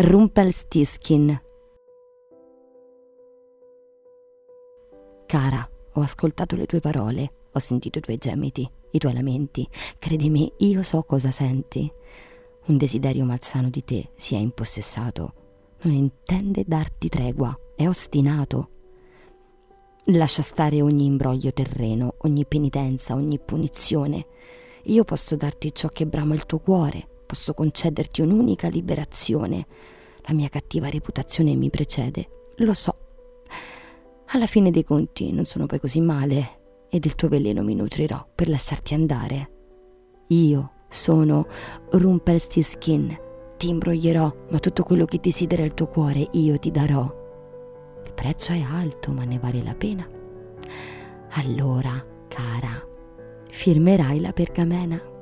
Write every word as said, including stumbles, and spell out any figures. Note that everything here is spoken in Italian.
Rumpelstiltskin. Cara, ho ascoltato le tue parole, ho sentito i tuoi gemiti, i tuoi lamenti. Credimi, io so cosa senti. Un desiderio malsano di te si è impossessato. Non intende darti tregua, è ostinato. Lascia stare ogni imbroglio terreno, ogni penitenza, ogni punizione. Io posso darti ciò che brama il tuo cuore, posso concederti un'unica liberazione. La mia cattiva reputazione mi precede, lo so. Alla fine dei conti non sono poi così male e del tuo veleno mi nutrirò per lasciarti andare. Io sono Rumpelstiltskin, ti imbroglierò, ma tutto quello che desidera il tuo cuore io ti darò. Il prezzo è alto, ma ne vale la pena. Allora, cara, firmerai la pergamena?